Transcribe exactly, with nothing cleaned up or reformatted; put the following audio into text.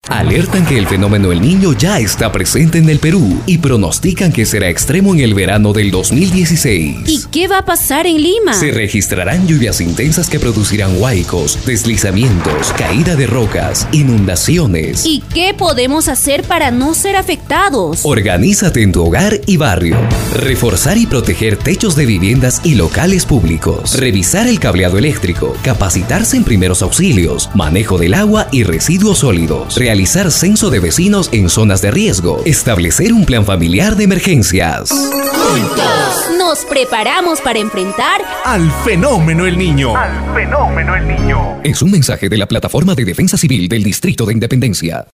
Alertan que el fenómeno El Niño ya está presente en el Perú y pronostican que será extremo en el verano del dos mil dieciséis. ¿Y qué va a pasar en Lima? Se registrarán lluvias intensas que producirán huaicos, deslizamientos, caída de rocas, inundaciones. ¿Y qué podemos hacer para no ser afectados? Organízate en tu hogar y barrio. Reforzar y proteger techos de viviendas y locales públicos. Revisar el cableado eléctrico. Capacitarse en primeros auxilios, manejo del agua y residuos sólidos. Realizar censo de vecinos en zonas de riesgo. Establecer un plan familiar de emergencias. Juntos nos preparamos para enfrentar al fenómeno El Niño. Al fenómeno El Niño. Es un mensaje de la Plataforma de Defensa Civil del Distrito de Independencia.